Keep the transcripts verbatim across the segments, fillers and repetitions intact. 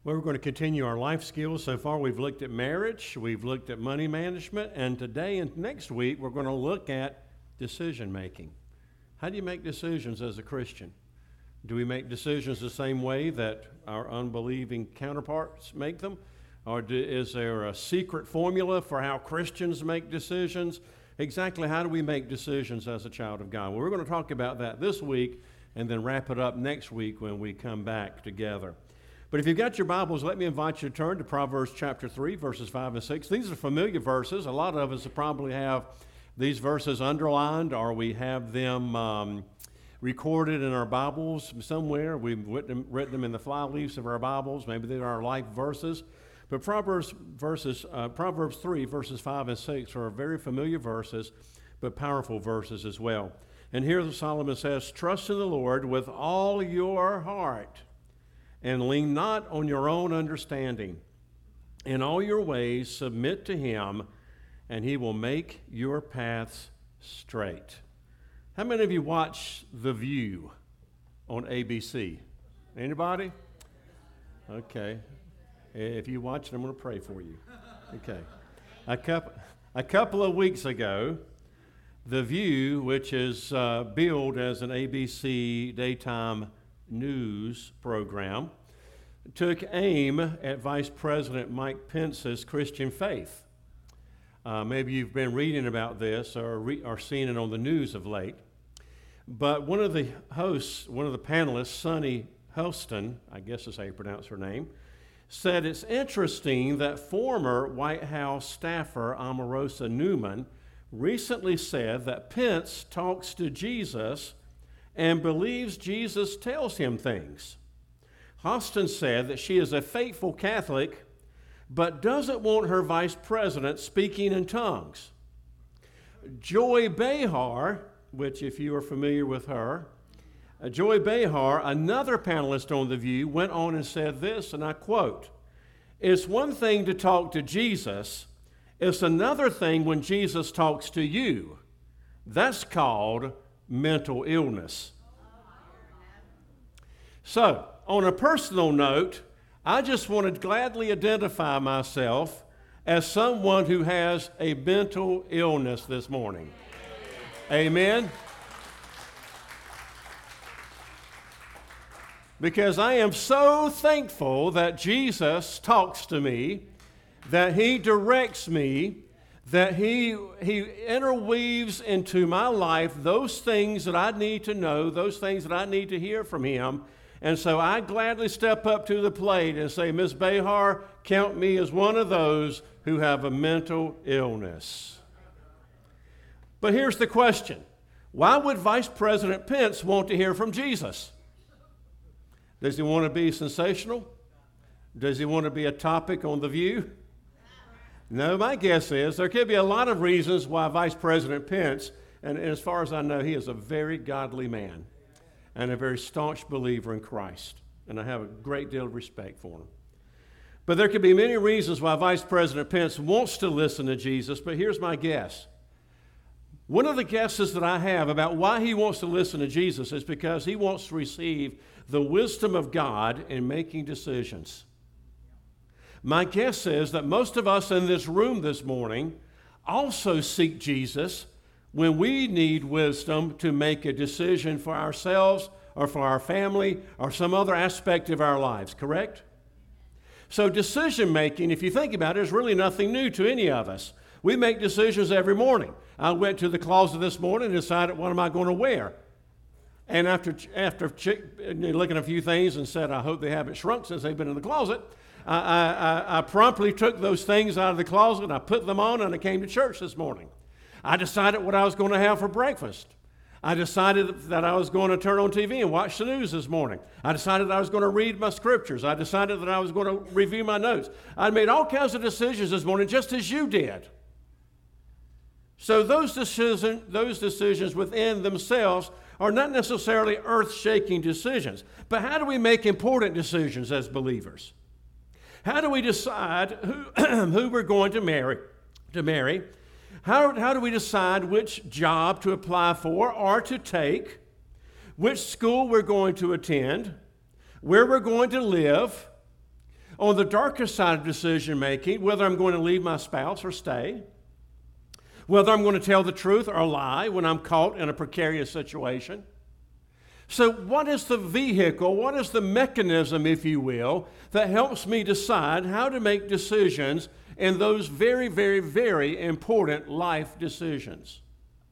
Well, we're going to continue our life skills. So far, we've looked at marriage, we've looked at money management, and today and next week, we're going to look at decision making. How do you make decisions as a Christian? Do we make decisions the same way that our unbelieving counterparts make them? Or do, is there a secret formula for how Christians make decisions? Exactly how do we make decisions as a child of God? Well, we're going to talk about that this week and then wrap it up next week when we come back together. But if you've got your Bibles, let me invite you to turn to Proverbs chapter three, verses five and six. These are familiar verses. A lot of us probably have these verses underlined, or we have them um, recorded in our Bibles somewhere. We've written, written them in the fly leaves of our Bibles. Maybe they're our life verses. But Proverbs, verses, uh, Proverbs three, verses five and six are very familiar verses, but powerful verses as well. And here Solomon says, "Trust in the Lord with all your heart, and lean not on your own understanding. In all your ways submit to him, and he will make your paths straight." How many of you watch The View on A B C? Anybody? Okay. If you watch it, I'm going to pray for you. Okay. A couple, a couple of weeks ago, The View, which is uh, billed as an A B C daytime news program, took aim at Vice President Mike Pence's Christian faith. Uh, maybe you've been reading about this or, re- or seen it on the news of late. But one of the hosts, one of the panelists, Sunny Hostin, I guess is how you pronounce her name, said it's interesting that former White House staffer Omarosa Newman recently said that Pence talks to Jesus and believes Jesus tells him things. Hostin said that she is a faithful Catholic, but doesn't want her vice president speaking in tongues. Joy Behar, which if you are familiar with her, uh, Joy Behar, another panelist on The View, went on and said this, and I quote, "It's one thing to talk to Jesus, it's another thing when Jesus talks to you. That's called mental illness." So, on a personal note, I just want to gladly identify myself as someone who has a mental illness this morning. Amen? Because I am so thankful that Jesus talks to me, that he directs me, that he, he interweaves into my life those things that I need to know, those things that I need to hear from him. And so I gladly step up to the plate and say, "Miz Behar, count me as one of those who have a mental illness." But here's the question. Why would Vice President Pence want to hear from Jesus? Does he want to be sensational? Does he want to be a topic on The View? No, my guess is there could be a lot of reasons why Vice President Pence, and as far as I know, he is a very godly man and a very staunch believer in Christ. And I have a great deal of respect for him. But there could be many reasons why Vice President Pence wants to listen to Jesus, but here's my guess. One of the guesses that I have about why he wants to listen to Jesus is because he wants to receive the wisdom of God in making decisions. My guess is that most of us in this room this morning also seek Jesus when we need wisdom to make a decision for ourselves or for our family or some other aspect of our lives, correct? So decision making, if you think about it, is really nothing new to any of us. We make decisions every morning. I went to the closet this morning and decided, what am I going to wear? And after after looking at a few things and said, I hope they haven't shrunk since they've been in the closet, I, I, I promptly took those things out of the closet and I put them on and I came to church this morning. I decided what I was going to have for breakfast. I decided that I was going to turn on T V and watch the news this morning. I decided I was going to read my scriptures. I decided that I was going to review my notes. I made all kinds of decisions this morning just as you did. So those decisions, those decisions within themselves are not necessarily earth-shaking decisions. But how do we make important decisions as believers? How do we decide who, who we're going to marry? To marry? How, how do we decide which job to apply for or to take, which school we're going to attend, where we're going to live, on the darker side of decision making, whether I'm going to leave my spouse or stay, whether I'm going to tell the truth or lie when I'm caught in a precarious situation. So what is the vehicle, what is the mechanism, if you will, that helps me decide how to make decisions in those very, very, very important life decisions?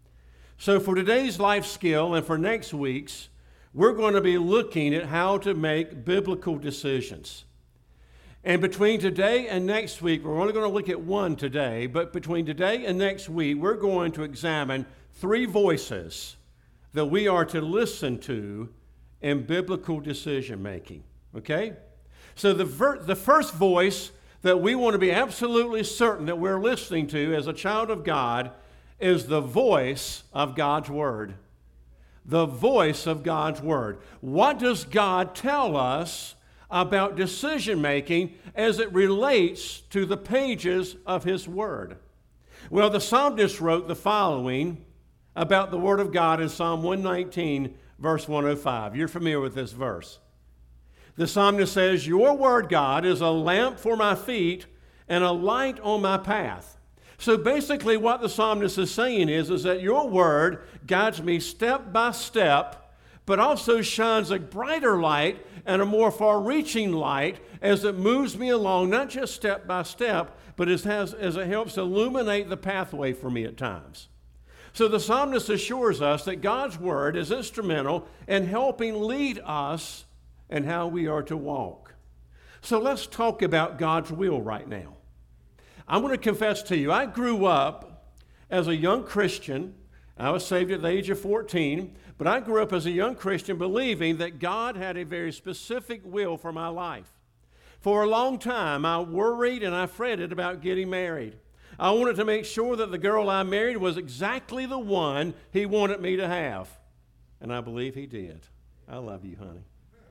So for today's life skill and for next week's, we're going to be looking at how to make biblical decisions. And between today and next week, we're only going to look at one today, but between today and next week, we're going to examine three voices that we are to listen to in biblical decision making. Okay? So the, ver- the first voice that we want to be absolutely certain that we're listening to as a child of God is the voice of God's Word. The voice of God's Word. What does God tell us about decision making as it relates to the pages of His Word? Well, the psalmist wrote the following about the Word of God in Psalm one nineteen, verse one oh five. You're familiar with this verse. The psalmist says, "Your Word, God, is a lamp for my feet and a light on my path." So basically what the psalmist is saying is, is that your Word guides me step by step, but also shines a brighter light and a more far-reaching light as it moves me along, not just step by step, but as, has, as it helps illuminate the pathway for me at times. So the psalmist assures us that God's Word is instrumental in helping lead us in how we are to walk. So let's talk about God's will right now. I'm going to confess to you, I grew up as a young Christian. I was saved at the age of fourteen, but I grew up as a young Christian believing that God had a very specific will for my life. For a long time, I worried and I fretted about getting married. I wanted to make sure that the girl I married was exactly the one He wanted me to have. And I believe He did. I love you, honey.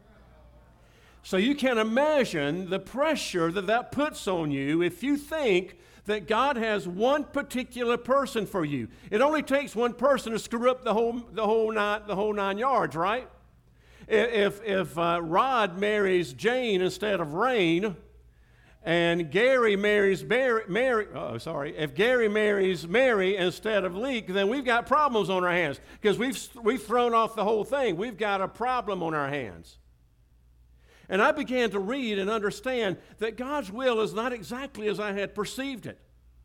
So you can imagine the pressure that that puts on you if you think that God has one particular person for you. It only takes one person to screw up the whole the whole nine the whole nine yards, right? If if uh, Rod marries Jane instead of Rain, and Gary marries Barry, Mary, oh sorry, if Gary marries Mary instead of Leek, then we've got problems on our hands because we've we've thrown off the whole thing. We've got a problem on our hands. And I began to read and understand that God's will is not exactly as I had perceived it.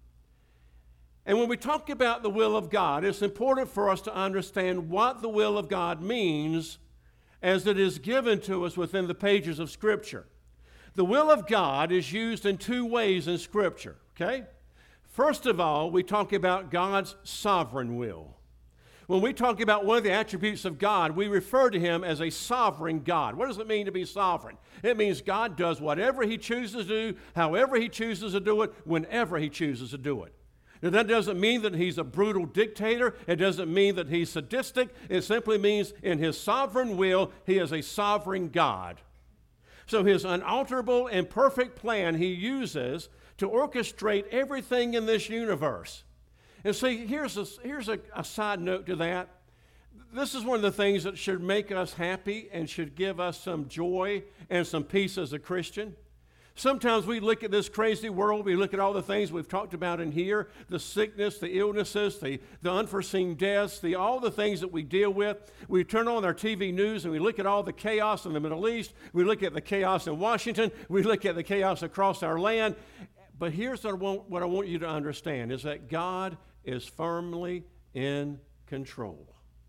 And when we talk about the will of God, it's important for us to understand what the will of God means as it is given to us within the pages of Scripture. The will of God is used in two ways in Scripture, okay? First of all, we talk about God's sovereign will. When we talk about one of the attributes of God, we refer to Him as a sovereign God. What does it mean to be sovereign? It means God does whatever He chooses to do, however He chooses to do it, whenever He chooses to do it. Now, that doesn't mean that He's a brutal dictator. It doesn't mean that He's sadistic. It simply means in His sovereign will, He is a sovereign God. So His unalterable and perfect plan He uses to orchestrate everything in this universe. And see, here's, a, here's a, a side note to that. This is one of the things that should make us happy and should give us some joy and some peace as a Christian. Sometimes we look at this crazy world, we look at all the things we've talked about in here, the sickness, the illnesses, the, the unforeseen deaths, the, all the things that we deal with. We turn on our T V news and we look at all the chaos in the Middle East. We look at the chaos in Washington. We look at the chaos across our land. But here's what I want, what I want you to understand is that God is firmly in control.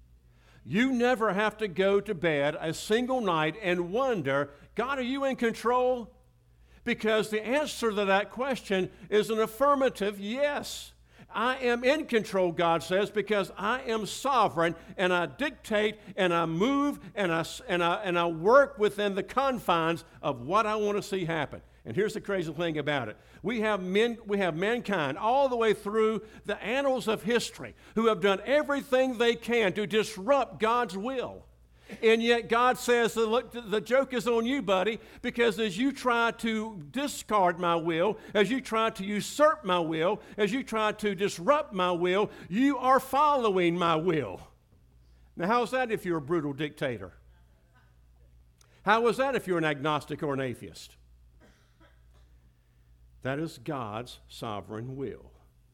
You never have to go to bed a single night and wonder, God, are you in control? Because the answer to that question is an affirmative yes. I am in control, God says, because I am sovereign and I dictate and I move and I, and I, and I work within the confines of what I want to see happen. And here's the crazy thing about it. We have men, we have mankind all the way through the annals of history who have done everything they can to disrupt God's will. And yet God says, look, the joke is on you, buddy, because as you try to discard my will, as you try to usurp my will, as you try to disrupt my will, you are following my will. Now, how's that if you're a brutal dictator? How is that if you're an agnostic or an atheist? That is God's sovereign will.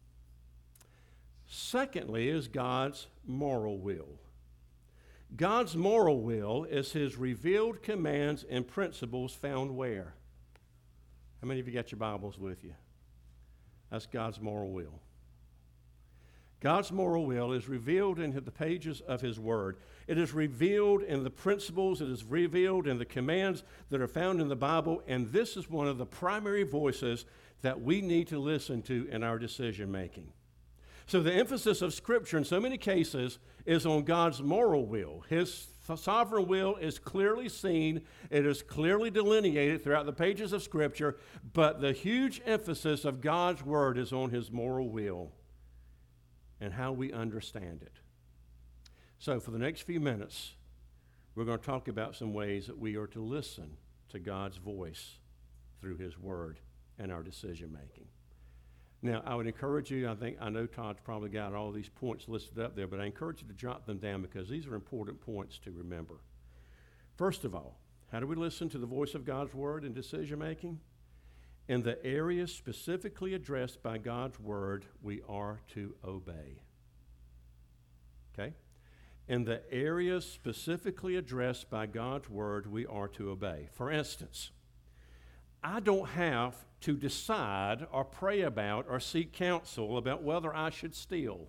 Secondly is God's moral will. God's moral will is his revealed commands and principles found where? How many of you got your Bibles with you? That's God's moral will. God's moral will is revealed in the pages of his word. It is revealed in the principles. It is revealed in the commands that are found in the Bible. And this is one of the primary voices that we need to listen to in our decision making. So the emphasis of Scripture in so many cases is on God's moral will. His sovereign will is clearly seen. It is clearly delineated throughout the pages of Scripture. But the huge emphasis of God's word is on his moral will and how we understand it. So for the next few minutes, we're going to talk about some ways that we are to listen to God's voice through his word and our decision making. Now, I would encourage you, I think, I know Todd's probably got all these points listed up there, but I encourage you to jot them down because these are important points to remember. First of all, how do we listen to the voice of God's word in decision making? In the areas specifically addressed by God's word, we are to obey. Okay? In the areas specifically addressed by God's word, we are to obey. For instance, I don't have to decide or pray about or seek counsel about whether I should steal.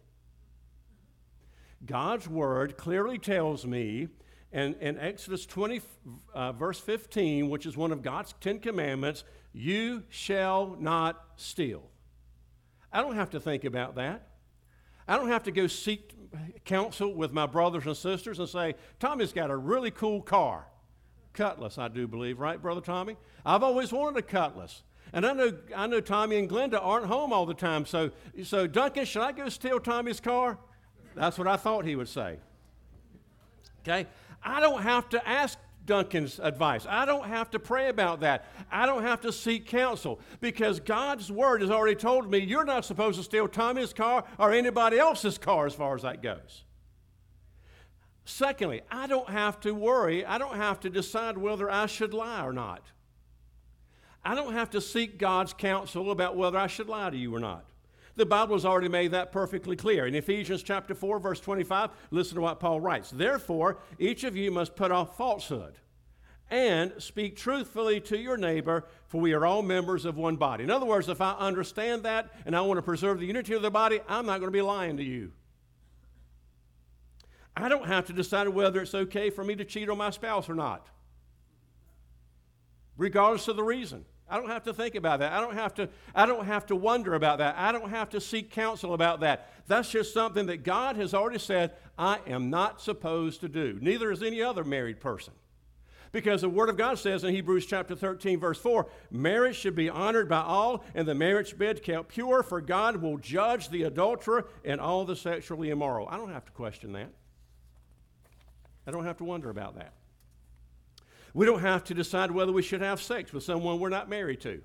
God's word clearly tells me in, in Exodus twenty, uh, verse fifteen, which is one of God's Ten Commandments, you shall not steal. I don't have to think about that. I don't have to go seek counsel with my brothers and sisters and say, Tommy's got a really cool car. Cutlass, I do believe, right, Brother Tommy? I've always wanted a Cutlass. And I know I know Tommy and Glenda aren't home all the time. So, so Duncan, should I go steal Tommy's car? That's what I thought he would say. Okay? I don't have to ask Duncan's advice. I don't have to pray about that. I don't have to seek counsel because God's word has already told me you're not supposed to steal Tommy's car or anybody else's car as far as that goes. Secondly, I don't have to worry. I don't have to decide whether I should lie or not. I don't have to seek God's counsel about whether I should lie to you or not. The Bible has already made that perfectly clear. In Ephesians chapter four, verse twenty-five, listen to what Paul writes. Therefore, each of you must put off falsehood and speak truthfully to your neighbor, for we are all members of one body. In other words, if I understand that and I want to preserve the unity of the body, I'm not going to be lying to you. I don't have to decide whether it's okay for me to cheat on my spouse or not, regardless of the reason. I don't have to think about that. I don't have to, I don't have to wonder about that. I don't have to seek counsel about that. That's just something that God has already said I am not supposed to do. Neither is any other married person. Because the Word of God says in Hebrews chapter thirteen, verse four, marriage should be honored by all, and the marriage bed kept pure, for God will judge the adulterer and all the sexually immoral. I don't have to question that. I don't have to wonder about that. We don't have to decide whether we should have sex with someone we're not married to.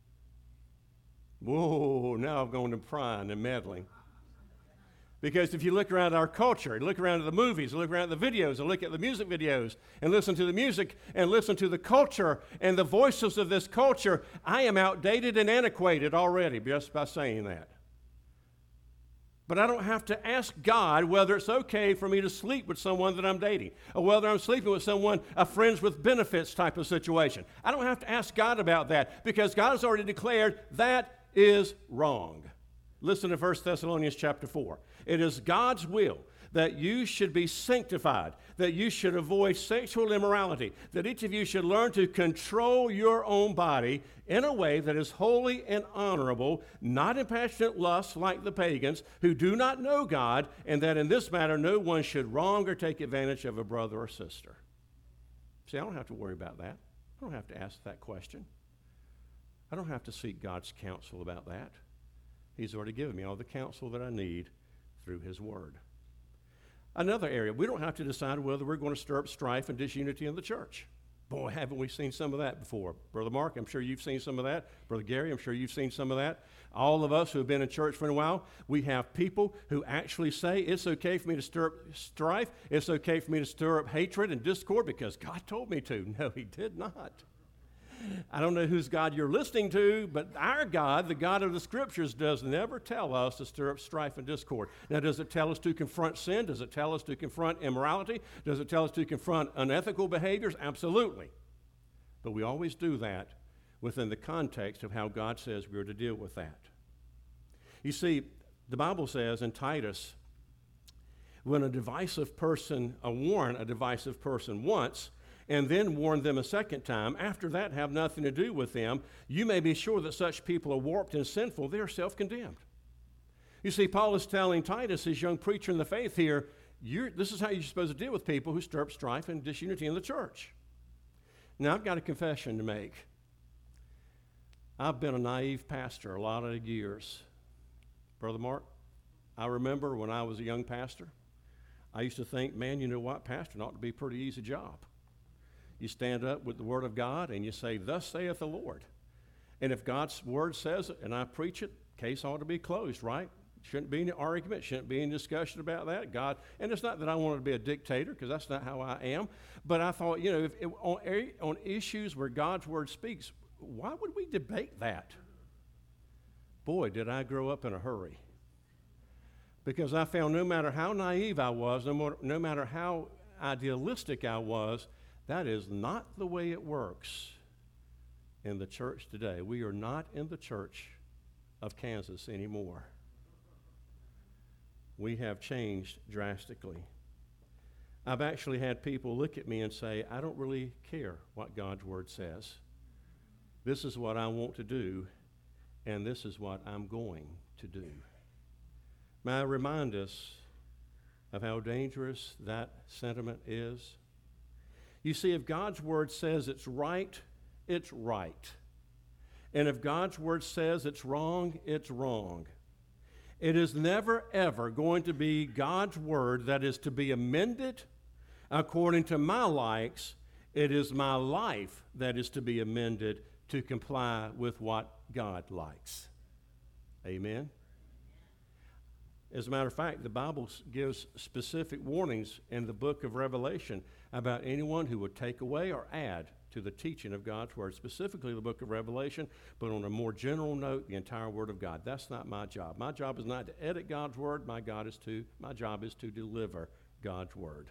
Whoa, now I'm going to prying and meddling. Because if you look around our culture, look around at the movies, look around at the videos, and look at the music videos, and listen to the music, and listen to the culture and the voices of this culture, I am outdated and antiquated already just by saying that. But I don't have to ask God whether it's okay for me to sleep with someone that I'm dating, or whether I'm sleeping with someone, a friends with benefits type of situation. I don't have to ask God about that because God has already declared that is wrong. Listen to First Thessalonians chapter four. It is God's will that you should be sanctified, that you should avoid sexual immorality, that each of you should learn to control your own body in a way that is holy and honorable, not in passionate lust like the pagans who do not know God, and that in this matter no one should wrong or take advantage of a brother or sister. See, I don't have to worry about that. I don't have to ask that question. I don't have to seek God's counsel about that. He's already given me all the counsel that I need through his word. Another area, we don't have to decide whether we're going to stir up strife and disunity in the church. Boy, haven't we seen some of that before. Brother Mark, I'm sure you've seen some of that. Brother Gary, I'm sure you've seen some of that. All of us who have been in church for a while, we have people who actually say it's okay for me to stir up strife. It's okay for me to stir up hatred and discord because God told me to. No, he did not. I don't know whose God you're listening to, but our God, the God of the Scriptures, does never tell us to stir up strife and discord. Now, does it tell us to confront sin? Does it tell us to confront immorality? Does it tell us to confront unethical behaviors? Absolutely. But we always do that within the context of how God says we're to deal with that. You see, the Bible says in Titus, when a divisive person, a warn a divisive person once, and then warn them a second time, after that have nothing to do with them, you may be sure that such people are warped and sinful. They are self-condemned. You see, Paul is telling Titus, his young preacher in the faith here, you're, this is how you're supposed to deal with people who stir up strife and disunity in the church. Now, I've got a confession to make. I've been a naive pastor a lot of years. Brother Mark, I remember when I was a young pastor, I used to think, man, you know what, pastoring ought to be a pretty easy job. You stand up with the Word of God and you say, thus saith the Lord. And if God's Word says it and I preach it, case ought to be closed, right? Shouldn't be any argument, shouldn't be any discussion about that. God, and it's not that I wanted to be a dictator, because that's not how I am, but I thought, you know, if, if, on, on issues where God's Word speaks, why would we debate that? Boy, did I grow up in a hurry. Because I found no matter how naive I was, no, more, no matter how idealistic I was, that is not the way it works in the church today. We are not in the church of Kansas anymore. We have changed drastically. I've actually had people look at me and say, I don't really care what God's Word says. This is what I want to do, and this is what I'm going to do. May I remind us of how dangerous that sentiment is? You see, if God's Word says it's right, it's right. And if God's Word says it's wrong, it's wrong. It is never, ever going to be God's Word that is to be amended according to my likes. It is my life that is to be amended to comply with what God likes. Amen? As a matter of fact, the Bible gives specific warnings in the book of Revelation about anyone who would take away or add to the teaching of God's Word, specifically the book of Revelation, but on a more general note, the entire Word of God. That's not my job. My job is not to edit God's Word. My, God is to, my job is to deliver God's Word.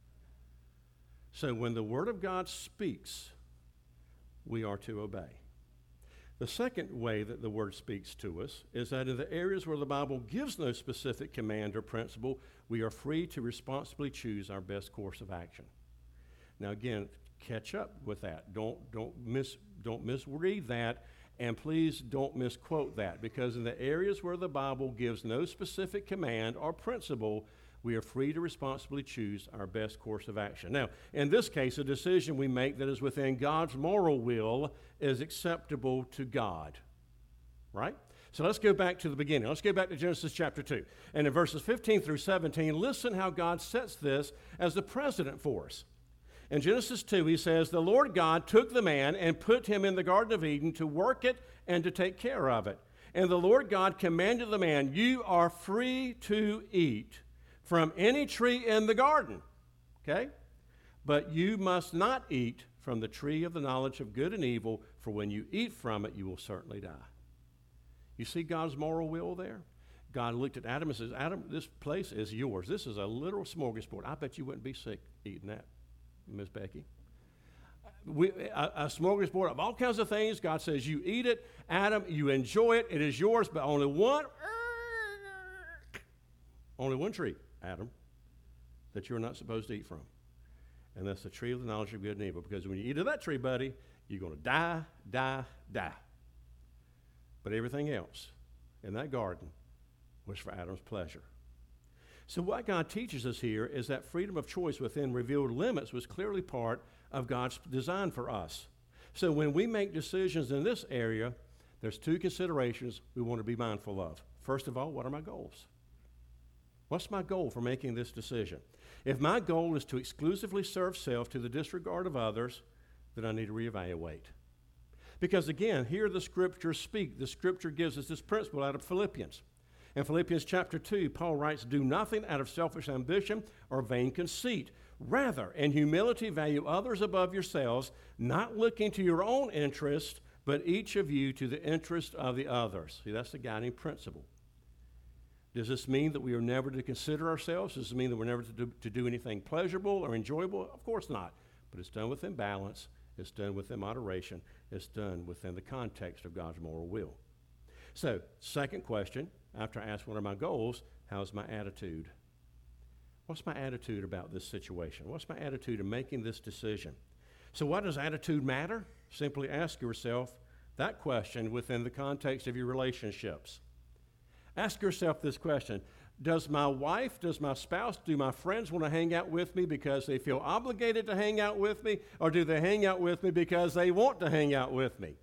So when the Word of God speaks, we are to obey. The second way that the Word speaks to us is that in the areas where the Bible gives no specific command or principle, we are free to responsibly choose our best course of action. Now again, catch up with that. Don't, don't, mis, don't misread that, and please don't misquote that, because in the areas where the Bible gives no specific command or principle, we are free to responsibly choose our best course of action. Now, in this case, a decision we make that is within God's moral will is acceptable to God, right? So let's go back to the beginning. Let's go back to Genesis chapter two. And in verses fifteen through seventeen, listen how God sets this as the precedent for us. In Genesis two, he says, the Lord God took the man and put him in the Garden of Eden to work it and to take care of it. And the Lord God commanded the man, you are free to eat from any tree in the garden, okay? But you must not eat from the tree of the knowledge of good and evil, for when you eat from it, you will certainly die. You see God's moral will there? God looked at Adam and says, Adam, this place is yours. This is a literal smorgasbord. I bet you wouldn't be sick eating that, Miss Becky. We, a, a smorgasbord of all kinds of things. God says, you eat it. Adam, you enjoy it. It is yours, but only one, only one tree, Adam, that you're not supposed to eat from. And that's the tree of the knowledge of good and evil. Because when you eat of that tree, buddy, you're going to die, die, die. But everything else in that garden was for Adam's pleasure. So what God teaches us here is that freedom of choice within revealed limits was clearly part of God's design for us. So when we make decisions in this area, there's two considerations we want to be mindful of. First of all, what are my goals? What's my goal for making this decision? If my goal is to exclusively serve self to the disregard of others, then I need to reevaluate. Because again, here the scriptures speak. The scripture gives us this principle out of Philippians. In Philippians chapter two, Paul writes, do nothing out of selfish ambition or vain conceit. Rather, in humility, value others above yourselves, not looking to your own interest, but each of you to the interest of the others. See, that's the guiding principle. Does this mean that we are never to consider ourselves? Does this mean that we're never to do, to do anything pleasurable or enjoyable? Of course not. But it's done within balance. It's done within moderation. It's done within the context of God's moral will. So, second question, after I ask what are my goals, how's my attitude? What's my attitude about this situation? What's my attitude in making this decision? So why does attitude matter? Simply ask yourself that question within the context of your relationships. Ask yourself this question. Does my wife, does my spouse, do my friends want to hang out with me because they feel obligated to hang out with me, or do they hang out with me because they want to hang out with me?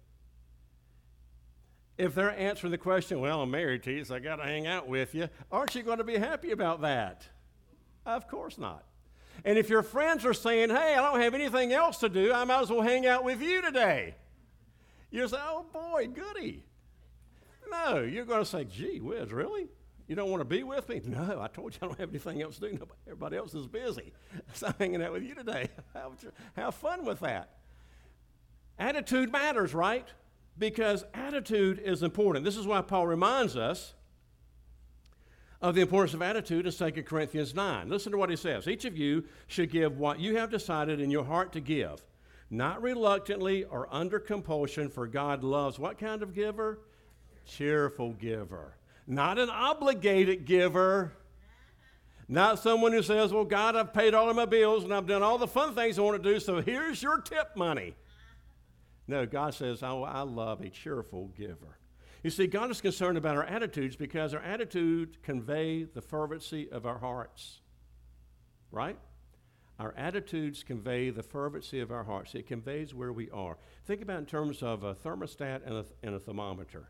If they're answering the question, well, I'm married to you, so I got to hang out with you, aren't you going to be happy about that? Of course not. And if your friends are saying, hey, I don't have anything else to do, I might as well hang out with you today, you'll say, oh boy, goody. No, you're going to say, gee whiz, really? You don't want to be with me? No, I told you I don't have anything else to do. Nobody, everybody else is busy. So I'm hanging out with you today. Have, have fun with that. Attitude matters, right? Because attitude is important. This is why Paul reminds us of the importance of attitude in Second Corinthians nine. Listen to what he says. Each of you should give what you have decided in your heart to give, not reluctantly or under compulsion, for God loves what kind of giver? Cheerful giver. Not an obligated giver. Not someone who says, well, God, I've paid all of my bills and I've done all the fun things I want to do, so here's your tip money. No, God says, oh, I love a cheerful giver. You see, God is concerned about our attitudes because our attitudes convey the fervency of our hearts. Right? Our attitudes convey the fervency of our hearts. It conveys where we are. Think about it in terms of a thermostat and a, and a thermometer.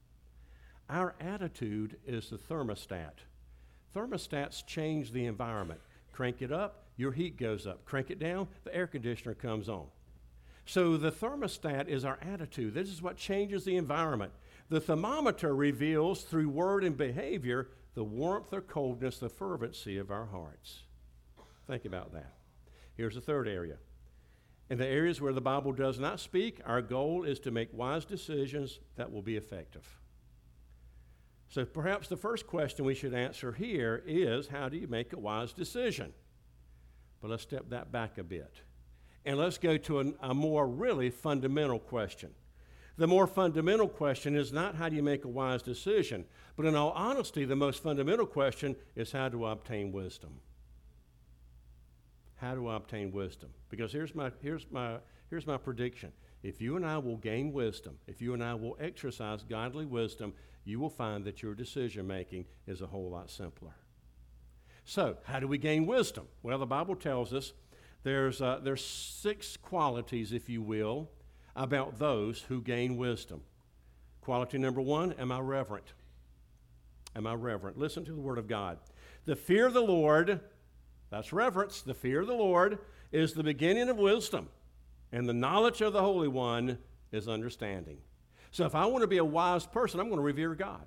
Our attitude is the thermostat. Thermostats change the environment. Crank it up, your heat goes up. Crank it down, the air conditioner comes on. So the thermostat is our attitude. This is what changes the environment. The thermometer reveals through word and behavior the warmth or coldness, the fervency of our hearts. Think about that. Here's the third area. In the areas where the Bible does not speak, our goal is to make wise decisions that will be effective. So perhaps the first question we should answer here is, how do you make a wise decision? But let's step that back a bit. And let's go to an, a more really fundamental question. The more fundamental question is not how do you make a wise decision, but in all honesty, the most fundamental question is how do I obtain wisdom? How do I obtain wisdom? Because here's my, here's my, here's my prediction. If you and I will gain wisdom, if you and I will exercise godly wisdom, you will find that your decision-making is a whole lot simpler. So, how do we gain wisdom? Well, the Bible tells us there's, uh, there's six qualities, if you will, about those who gain wisdom. Quality number one, am I reverent? Am I reverent? Listen to the Word of God. The fear of the Lord, that's reverence, the fear of the Lord is the beginning of wisdom, and the knowledge of the Holy One is understanding. So if I want to be a wise person, I'm going to revere God.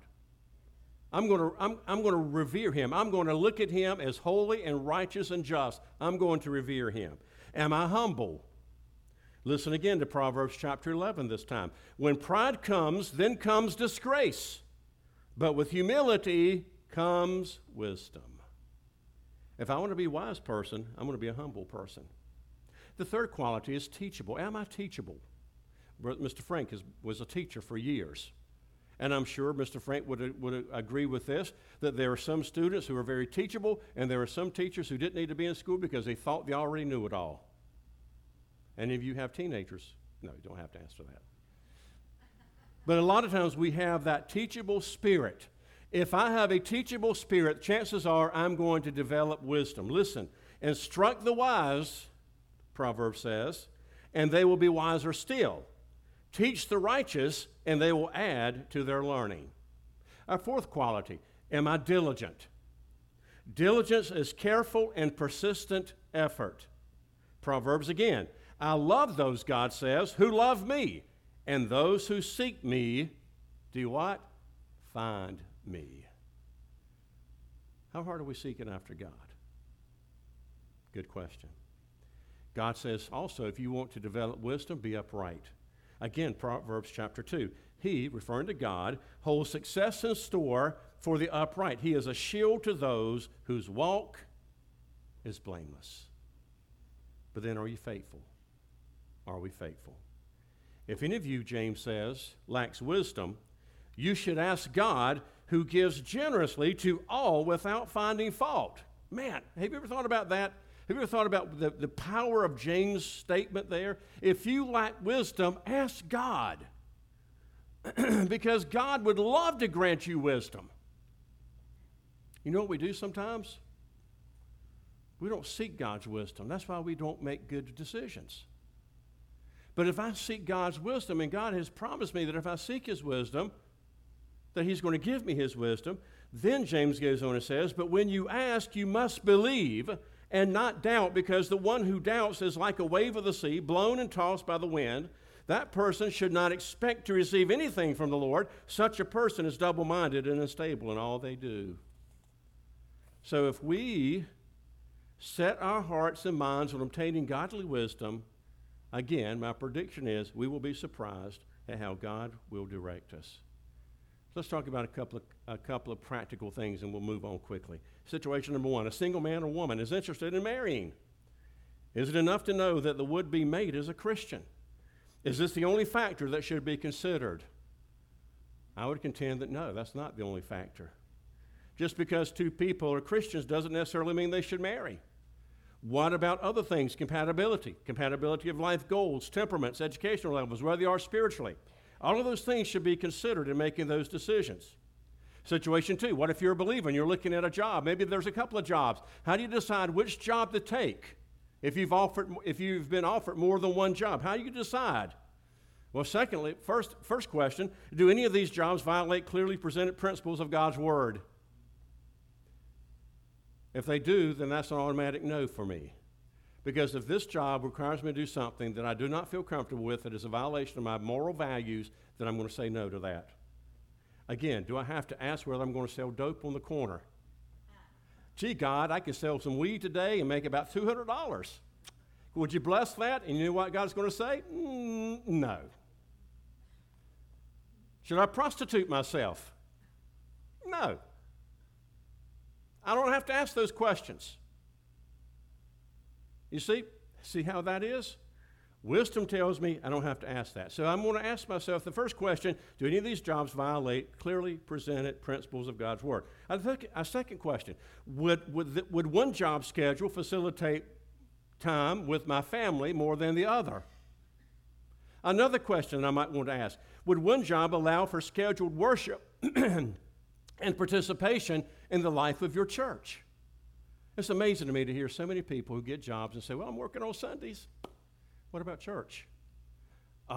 I'm going to, I'm, I'm going to revere Him. I'm going to look at Him as holy and righteous and just. I'm going to revere Him. Am I humble? Listen again to Proverbs chapter eleven this time. When pride comes, then comes disgrace. But with humility comes wisdom. If I want to be a wise person, I'm going to be a humble person. The third quality is teachable. Am I teachable? Mister Frank is, was a teacher for years. And I'm sure Mister Frank would, would agree with this, that there are some students who are very teachable, and there are some teachers who didn't need to be in school because they thought they already knew it all. Any of you have teenagers? No, you don't have to answer that. But a lot of times we have that teachable spirit. If I have a teachable spirit, chances are I'm going to develop wisdom. Listen, instruct the wise, Proverbs says, and they will be wiser still. Teach the righteous, and they will add to their learning. Our fourth quality, am I diligent? Diligence is careful and persistent effort. Proverbs again, I love those, God says, who love me, and those who seek me do what? Find me. How hard are we seeking after God? Good question. God says also, if you want to develop wisdom, be upright. Again, Proverbs chapter two. He, referring to God, holds success in store for the upright. He is a shield to those whose walk is blameless. But then, are you faithful? Are we faithful? If any of you, James says, lacks wisdom, you should ask God, who gives generously to all without finding fault. Man, have you ever thought about that? Have you ever thought about the, the power of James' statement there? If you lack wisdom, ask God. Because God would love to grant you wisdom. You know what we do sometimes? We don't seek God's wisdom. That's why we don't make good decisions. But if I seek God's wisdom, and God has promised me that if I seek His wisdom, that He's going to give me His wisdom, then James goes on and says, but when you ask, you must believe and not doubt, because the one who doubts is like a wave of the sea, blown and tossed by the wind. That person should not expect to receive anything from the Lord. Such a person is double-minded and unstable in all they do. So if we set our hearts and minds on obtaining godly wisdom, again, my prediction is we will be surprised at how God will direct us. Let's talk about a couple of, a couple of practical things, and we'll move on quickly. Situation number one, a single man or woman is interested in marrying. Is it enough to know that the would-be mate is a Christian? Is this the only factor that should be considered? I would contend that no, that's not the only factor. Just because two people are Christians doesn't necessarily mean they should marry. What about other things? Compatibility. Compatibility of life goals, temperaments, educational levels, where they are spiritually. All of those things should be considered in making those decisions. Situation two, what if you're a believer and you're looking at a job? Maybe there's a couple of jobs. How do you decide which job to take? If you've offered, if you've been offered more than one job, how do you decide? Well, secondly, first, first question, do any of these jobs violate clearly presented principles of God's Word? If they do, then that's an automatic no for me. Because if this job requires me to do something that I do not feel comfortable with, that is a violation of my moral values, then I'm going to say no to that. Again, do I have to ask whether I'm going to sell dope on the corner? Gee, God, I could sell some weed today and make about two hundred dollars. Would you bless that? And you know what God's going to say? Mm, no. Should I prostitute myself? No. I don't have to ask those questions. You see? See how that is? Wisdom tells me I don't have to ask that. So I'm going to ask myself the first question, do any of these jobs violate clearly presented principles of God's Word? I think a second question, would, would, the, would one job schedule facilitate time with my family more than the other? Another question I might want to ask, would one job allow for scheduled worship and participation in the life of your church? It's amazing to me to hear so many people who get jobs and say, well, I'm working on Sundays. What about church? Uh,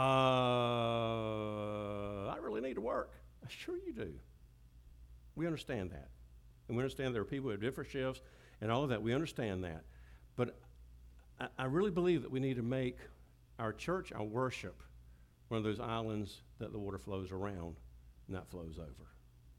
I really need to work. Sure you do. We understand that. And we understand there are people who have different shifts and all of that. We understand that. But I, I really believe that we need to make our church, our worship, one of those islands that the water flows around, not flows over.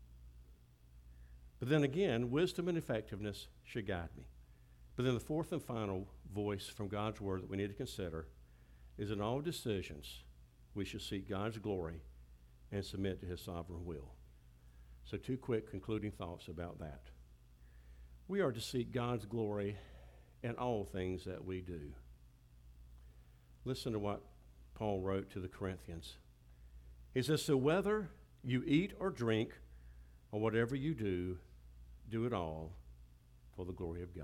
But then again, wisdom and effectiveness should guide me. But then the fourth and final voice from God's Word that we need to consider is in all decisions, we should seek God's glory and submit to His sovereign will. So two quick concluding thoughts about that. We are to seek God's glory in all things that we do. Listen to what Paul wrote to the Corinthians. He says, so whether you eat or drink or whatever you do, do it all for the glory of God.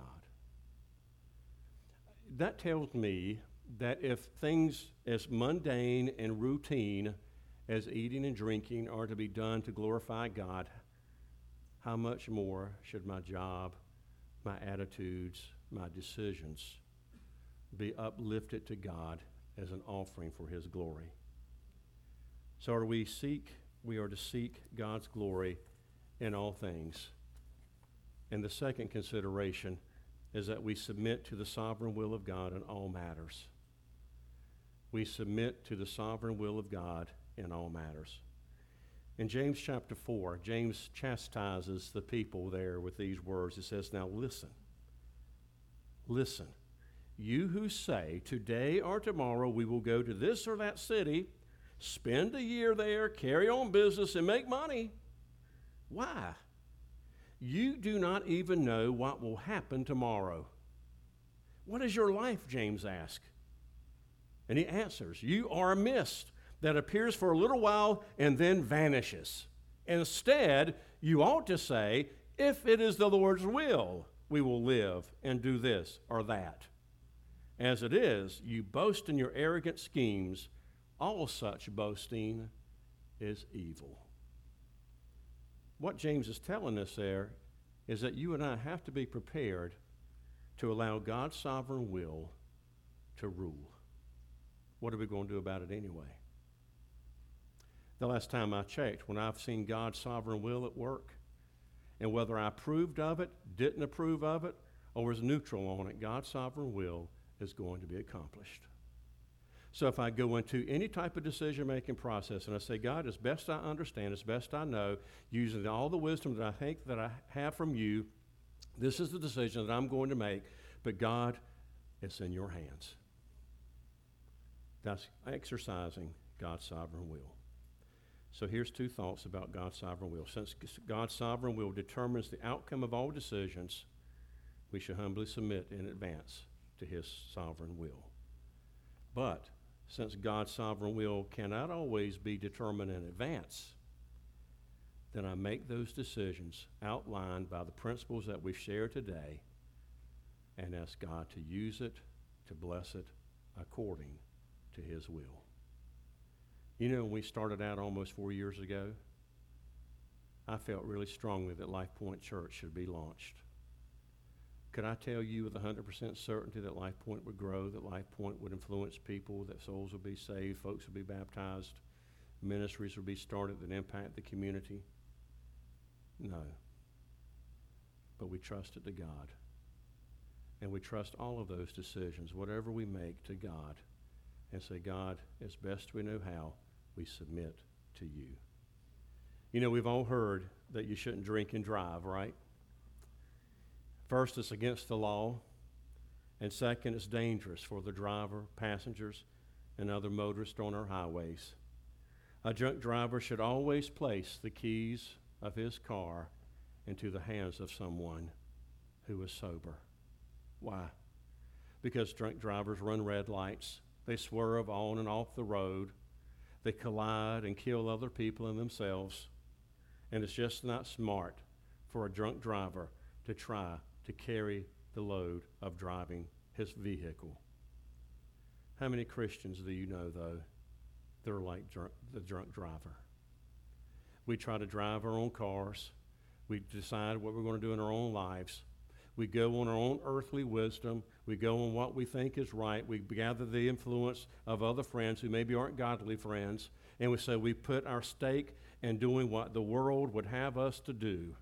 That tells me that if things as mundane and routine as eating and drinking are to be done to glorify God, how much more should my job, my attitudes, my decisions be uplifted to God as an offering for His glory? So are we seek, we are to seek God's glory in all things. And the second consideration is that we submit to the sovereign will of God in all matters. We submit to the sovereign will of God in all matters. In James chapter four, James chastises the people there with these words. He says, now listen, listen. You who say, today or tomorrow we will go to this or that city, spend a year there, carry on business, and make money. Why? You do not even know what will happen tomorrow. What is your life, James asks? And he answers, you are a mist that appears for a little while and then vanishes. Instead, you ought to say, if it is the Lord's will, we will live and do this or that. As it is, you boast in your arrogant schemes. All such boasting is evil. What James is telling us there is that you and I have to be prepared to allow God's sovereign will to rule. What are we going to do about it anyway? The last time I checked, when I've seen God's sovereign will at work, and whether I approved of it, didn't approve of it, or was neutral on it, God's sovereign will is going to be accomplished. So if I go into any type of decision-making process and I say, God, as best I understand, as best I know, using all the wisdom that I think that I have from you, this is the decision that I'm going to make, but God, it's in your hands. That's exercising God's sovereign will. So here's two thoughts about God's sovereign will. Since God's sovereign will determines the outcome of all decisions, we should humbly submit in advance to his sovereign will. But since God's sovereign will cannot always be determined in advance, then I make those decisions outlined by the principles that we've shared today and ask God to use it, to bless it according to his will. You know, when we started out almost four years ago, I felt really strongly that Life Point Church should be launched. Could I tell you with one hundred percent certainty that Life Point would grow, that Life Point would influence people, that souls would be saved, folks would be baptized, ministries would be started that impact the community? No. But we trusted to God. And we trust all of those decisions, whatever we make, to God, and say, God, as best we know how, we submit to you. You know, we've all heard that you shouldn't drink and drive, right? First, it's against the law. And second, it's dangerous for the driver, passengers, and other motorists on our highways. A drunk driver should always place the keys of his car into the hands of someone who is sober. Why? Because drunk drivers run red lights. They swerve on and off the road. They collide and kill other people and themselves. And it's just not smart for a drunk driver to try to carry the load of driving his vehicle. How many Christians do you know, though, that are like drunk, the drunk driver? We try to drive our own cars. We decide what we're going to do in our own lives. We go on our own earthly wisdom. We go on what we think is right. We gather the influence of other friends who maybe aren't godly friends. And we say we put our stake in doing what the world would have us to do.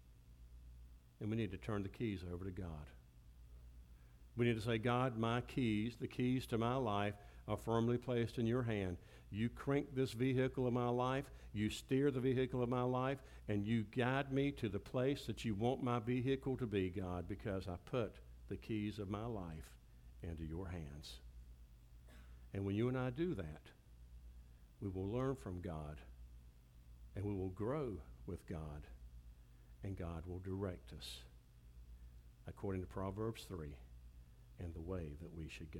And we need to turn the keys over to God. We need to say, God, my keys, the keys to my life, are firmly placed in your hand. You crank this vehicle of my life, you steer the vehicle of my life, and you guide me to the place that you want my vehicle to be, God, because I put the keys of my life into your hands. And when you and I do that, we will learn from God, and we will grow with God, and God will direct us, according to Proverbs three, in the way that we should go.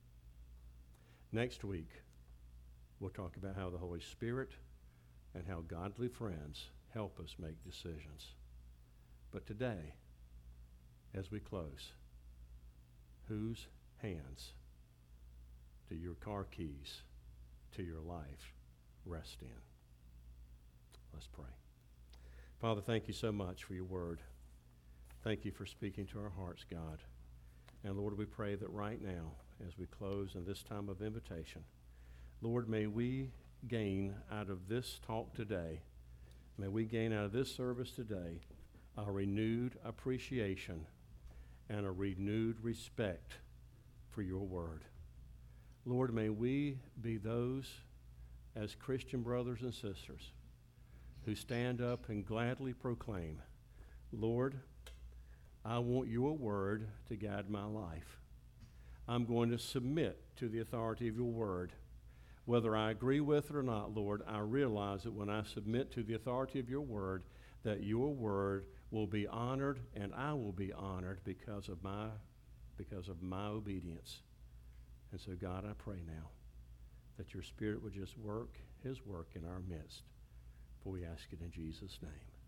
Next week, we'll talk about how the Holy Spirit and how godly friends help us make decisions. But today, as we close, whose hands do your car keys to your life rest in? Let's pray. Father, thank you so much for your word. Thank you for speaking to our hearts, God. And Lord, we pray that right now, as we close in this time of invitation, Lord, may we gain out of this talk today, may we gain out of this service today a renewed appreciation and a renewed respect for your word. Lord, may we be those as Christian brothers and sisters who stand up and gladly proclaim, Lord, I want your word to guide my life. I'm going to submit to the authority of your word. Whether I agree with it or not, Lord, I realize that when I submit to the authority of your word, that your word will be honored and I will be honored because of my, because of my obedience. And so, God, I pray now that your Spirit would just work his work in our midst. For we ask it in Jesus' name.